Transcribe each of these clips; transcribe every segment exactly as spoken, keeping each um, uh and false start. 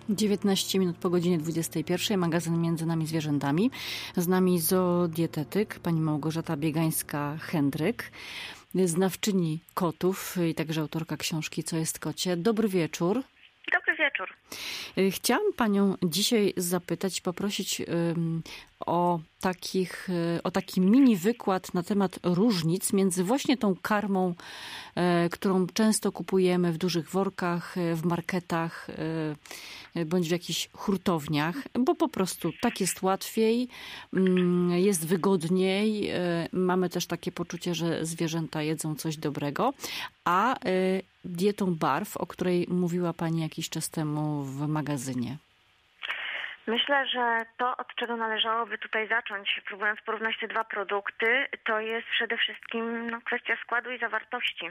dziewiętnaście minut po godzinie dwudziestej pierwszej. Magazyn Między nami zwierzętami. Z nami zoodietetyk, pani Małgorzata Biegańska-Hendryk, znawczyni kotów i także autorka książki Co jest kocie. Dobry wieczór. Dobry wieczór. Chciałam panią dzisiaj zapytać, poprosić um, o, takich, o taki mini wykład na temat różnic między właśnie tą karmą, e, którą często kupujemy w dużych workach, w marketach e, bądź w jakichś hurtowniach, bo po prostu tak jest łatwiej, mm, jest wygodniej, e, mamy też takie poczucie, że zwierzęta jedzą coś dobrego, a e, dietą barw, o której mówiła pani jakiś czas temu w magazynie. Myślę, że to, od czego należałoby tutaj zacząć, próbując porównać te dwa produkty, to jest przede wszystkim no, kwestia składu i zawartości.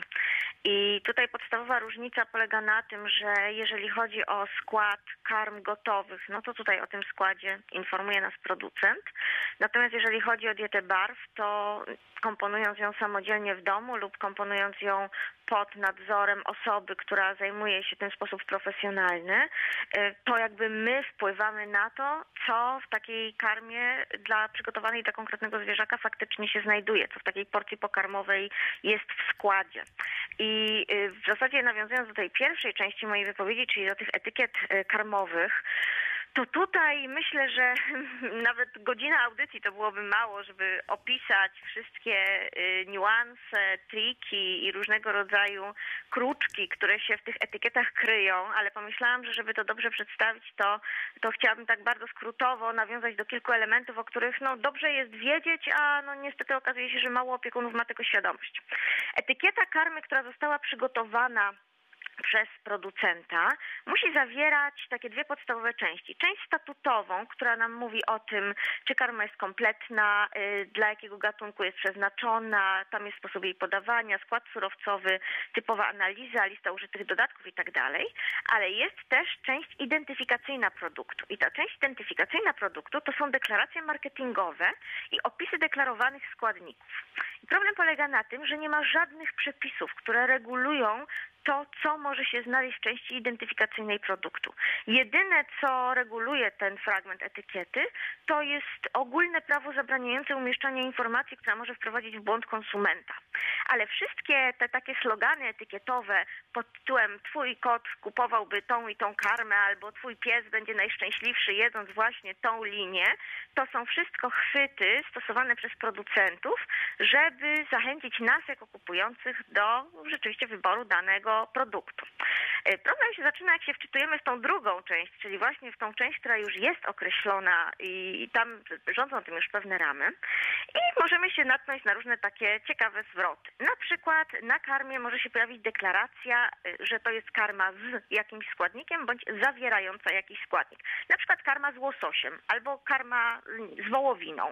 I tutaj podstawowa różnica polega na tym, że jeżeli chodzi o skład karm gotowych, no to tutaj o tym składzie informuje nas producent. Natomiast jeżeli chodzi o dietę barw, to komponując ją samodzielnie w domu lub komponując ją pod nadzorem osoby, która zajmuje się tym w sposób profesjonalny, to jakby my wpływamy na to, co w takiej karmie dla przygotowanej dla konkretnego zwierzaka faktycznie się znajduje, co w takiej porcji pokarmowej jest w składzie. I w zasadzie nawiązując do tej pierwszej części mojej wypowiedzi, czyli do tych etykiet karmowych, to tutaj myślę, że nawet godzina audycji to byłoby mało, żeby opisać wszystkie niuanse, triki i różnego rodzaju kruczki, które się w tych etykietach kryją, ale pomyślałam, że żeby to dobrze przedstawić, to, to chciałabym tak bardzo skrótowo nawiązać do kilku elementów, o których no, dobrze jest wiedzieć, a no, niestety okazuje się, że mało opiekunów ma tego świadomość. Etykieta karmy, która została przygotowana przez producenta, musi zawierać takie dwie podstawowe części. Część statutową, która nam mówi o tym, czy karma jest kompletna, dla jakiego gatunku jest przeznaczona, tam jest sposób jej podawania, skład surowcowy, typowa analiza, lista użytych dodatków i tak dalej, ale jest też część identyfikacyjna produktu. I ta część identyfikacyjna produktu to są deklaracje marketingowe i opisy deklarowanych składników. I problem polega na tym, że nie ma żadnych przepisów, które regulują to, co może się znaleźć w części identyfikacyjnej produktu. Jedyne, co reguluje ten fragment etykiety, to jest ogólne prawo zabraniające umieszczania informacji, która może wprowadzić w błąd konsumenta. Ale wszystkie te takie slogany etykietowe pod tytułem twój kot kupowałby tą i tą karmę, albo twój pies będzie najszczęśliwszy jedząc właśnie tą linię, to są wszystko chwyty stosowane przez producentów, żeby zachęcić nas jako kupujących do rzeczywiście wyboru danego produktu. Problem się zaczyna, jak się wczytujemy w tą drugą część, czyli właśnie w tą część, która już jest określona i tam rządzą tym już pewne ramy i możemy się natknąć na różne takie ciekawe zwroty. Na przykład na karmie może się pojawić deklaracja, że to jest karma z jakimś składnikiem bądź zawierająca jakiś składnik. Na przykład karma z łososiem albo karma z wołowiną.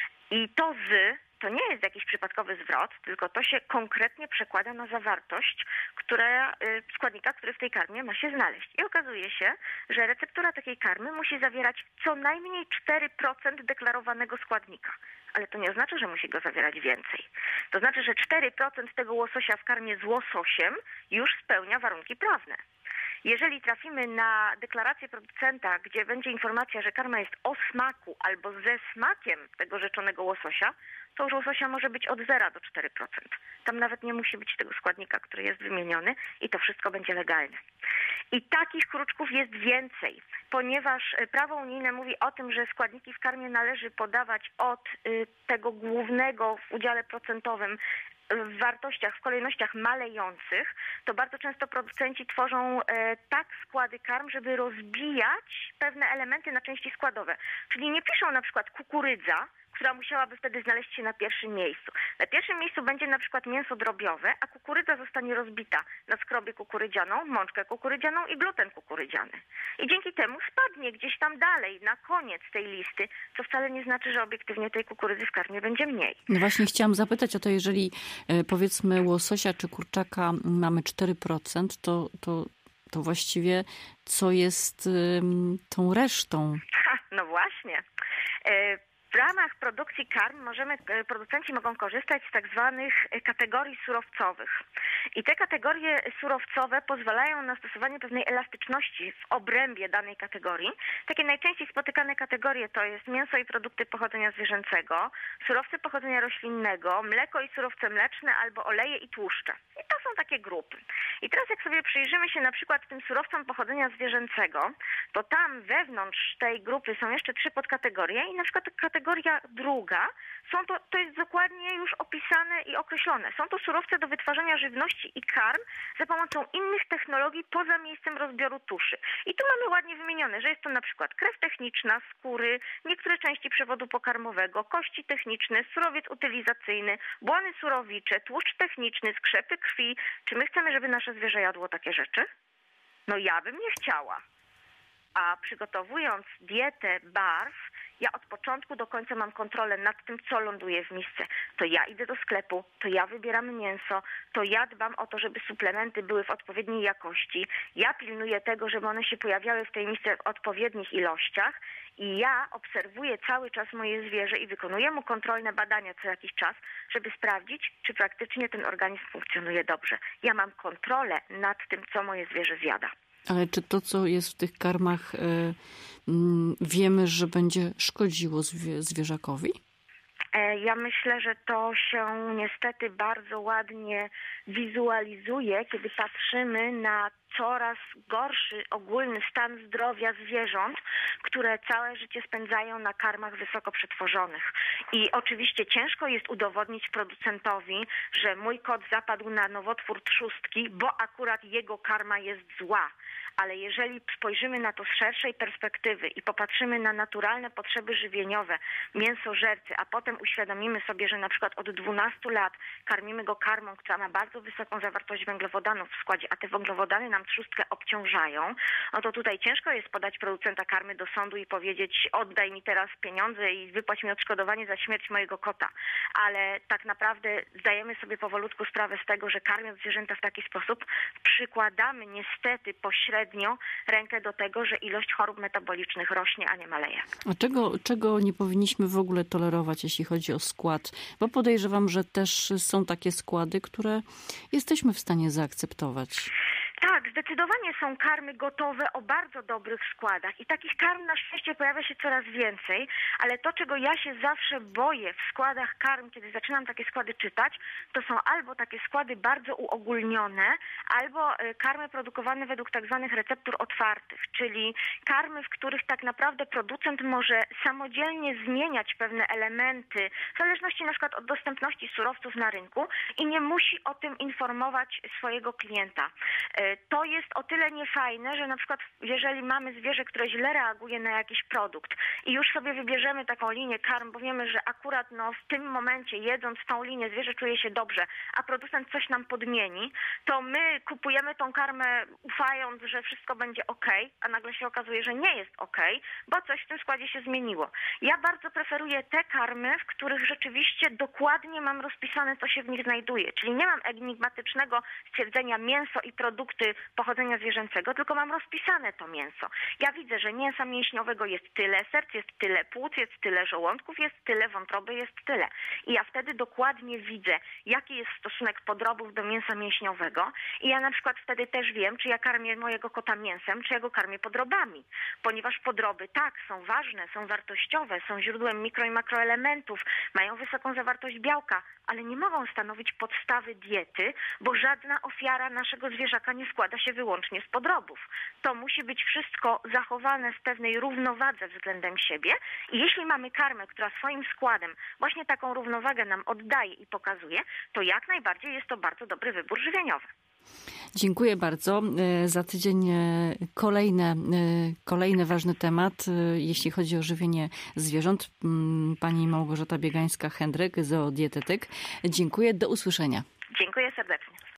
I to z to nie jest jakiś przypadkowy zwrot, tylko to się konkretnie przekłada na zawartość która, składnika, który w tej karmie ma się znaleźć. I okazuje się, że receptura takiej karmy musi zawierać co najmniej cztery procent deklarowanego składnika. Ale to nie oznacza, że musi go zawierać więcej. To znaczy, że cztery procent tego łososia w karmie z łososiem już spełnia warunki prawne. Jeżeli trafimy na deklarację producenta, gdzie będzie informacja, że karma jest o smaku albo ze smakiem tego rzeczonego łososia, to już łososia może być od zera do czterech procent. Tam nawet nie musi być tego składnika, który jest wymieniony i to wszystko będzie legalne. I takich kruczków jest więcej, ponieważ prawo unijne mówi o tym, że składniki w karmie należy podawać od tego głównego w udziale procentowym w wartościach, w kolejnościach malejących, to bardzo często producenci tworzą e, tak składy karm, żeby rozbijać pewne elementy na części składowe. Czyli nie piszą na przykład kukurydza, która musiałaby wtedy znaleźć się na pierwszym miejscu. Na pierwszym miejscu będzie na przykład mięso drobiowe, a kukurydza zostanie rozbita na skrobię kukurydzianą, mączkę kukurydzianą i gluten kukurydziany. I dzięki temu spadnie gdzieś tam dalej, na koniec tej listy, co wcale nie znaczy, że obiektywnie tej kukurydzy w karmie będzie mniej. No właśnie chciałam zapytać o to, jeżeli powiedzmy łososia czy kurczaka mamy cztery procent, to, to, to właściwie co jest ym, tą resztą? Ha, no właśnie. Y- W ramach produkcji karm możemy, producenci mogą korzystać z tak zwanych kategorii surowcowych. I te kategorie surowcowe pozwalają na stosowanie pewnej elastyczności w obrębie danej kategorii. Takie najczęściej spotykane kategorie to jest mięso i produkty pochodzenia zwierzęcego, surowce pochodzenia roślinnego, mleko i surowce mleczne albo oleje i tłuszcze. I to są takie grupy. I teraz jak sobie przyjrzymy się na przykład tym surowcom pochodzenia zwierzęcego, to tam wewnątrz tej grupy są jeszcze trzy podkategorie i na przykład kategoria druga, są to, to jest dokładnie już opisane i określone. Są to surowce do wytwarzania żywności i karm za pomocą innych technologii poza miejscem rozbioru tuszy. I tu mamy ładnie wymienione, że jest to na przykład krew techniczna, skóry, niektóre części przewodu pokarmowego, kości techniczne, surowiec utylizacyjny, błony surowicze, tłuszcz techniczny, skrzepy krwi. Czy my chcemy, żeby nasze zwierzę jadło takie rzeczy? No ja bym nie chciała. A przygotowując dietę barw, ja od początku do końca mam kontrolę nad tym, co ląduje w misce. To ja idę do sklepu, to ja wybieram mięso, to ja dbam o to, żeby suplementy były w odpowiedniej jakości. Ja pilnuję tego, żeby one się pojawiały w tej misce w odpowiednich ilościach i ja obserwuję cały czas moje zwierzę i wykonuję mu kontrolne badania co jakiś czas, żeby sprawdzić, czy praktycznie ten organizm funkcjonuje dobrze. Ja mam kontrolę nad tym, co moje zwierzę zjada. Ale czy to, co jest w tych karmach, y, y, wiemy, że będzie szkodziło zwie, zwierzakowi? Ja myślę, że to się niestety bardzo ładnie wizualizuje, kiedy patrzymy na coraz gorszy ogólny stan zdrowia zwierząt, które całe życie spędzają na karmach wysoko przetworzonych. I oczywiście ciężko jest udowodnić producentowi, że mój kot zapadł na nowotwór trzustki, bo akurat jego karma jest zła. Ale jeżeli spojrzymy na to z szerszej perspektywy i popatrzymy na naturalne potrzeby żywieniowe mięsożercy, a potem uświadomimy sobie, że na przykład od dwunastu lat karmimy go karmą, która ma bardzo wysoką zawartość węglowodanów w składzie, a te węglowodany nam trzustkę obciążają, no to tutaj ciężko jest podać producenta karmy do sądu i powiedzieć: oddaj mi teraz pieniądze i wypłać mi odszkodowanie za śmierć mojego kota. Ale tak naprawdę zdajemy sobie powolutku sprawę z tego, że karmiąc zwierzęta w taki sposób przykładamy niestety pośrednio rękę do tego, że ilość chorób metabolicznych rośnie, a nie maleje. A czego, czego nie powinniśmy w ogóle tolerować, jeśli chodzi o skład? Bo podejrzewam, że też są takie składy, które jesteśmy w stanie zaakceptować. Tak, zdecydowanie są karmy gotowe o bardzo dobrych składach i takich karm na szczęście pojawia się coraz więcej, ale to, czego ja się zawsze boję w składach karm, kiedy zaczynam takie składy czytać, to są albo takie składy bardzo uogólnione, albo karmy produkowane według tak zwanych receptur otwartych, czyli karmy, w których tak naprawdę producent może samodzielnie zmieniać pewne elementy, w zależności na przykład od dostępności surowców na rynku i nie musi o tym informować swojego klienta. To jest o tyle niefajne, że na przykład jeżeli mamy zwierzę, które źle reaguje na jakiś produkt i już sobie wybierzemy taką linię karm, bo wiemy, że akurat no, w tym momencie jedząc tą linię zwierzę czuje się dobrze, a producent coś nam podmieni, to my kupujemy tą karmę ufając, że wszystko będzie ok, a nagle się okazuje, że nie jest ok, bo coś w tym składzie się zmieniło. Ja bardzo preferuję te karmy, w których rzeczywiście dokładnie mam rozpisane, co się w nich znajduje, czyli nie mam enigmatycznego stwierdzenia mięso i produkty pochodzenia zwierzęcego, tylko mam rozpisane to mięso. Ja widzę, że mięsa mięśniowego jest tyle, serc jest tyle, płuc jest tyle, żołądków jest tyle, wątroby jest tyle. I ja wtedy dokładnie widzę, jaki jest stosunek podrobów do mięsa mięśniowego i ja na przykład wtedy też wiem, czy ja karmię mojego kota mięsem, czy ja go karmię podrobami. Ponieważ podroby tak, są ważne, są wartościowe, są źródłem mikro i makroelementów, mają wysoką zawartość białka, ale nie mogą stanowić podstawy diety, bo żadna ofiara naszego zwierzaka nie składa się wyłącznie z podrobów. To musi być wszystko zachowane w pewnej równowadze względem siebie i jeśli mamy karmę, która swoim składem właśnie taką równowagę nam oddaje i pokazuje, to jak najbardziej jest to bardzo dobry wybór żywieniowy. Dziękuję bardzo. Za tydzień kolejne, kolejny ważny temat, jeśli chodzi o żywienie zwierząt. Pani Małgorzata Biegańska-Hendryk, zoodietetyk. Dziękuję. Do usłyszenia. Dziękuję serdecznie.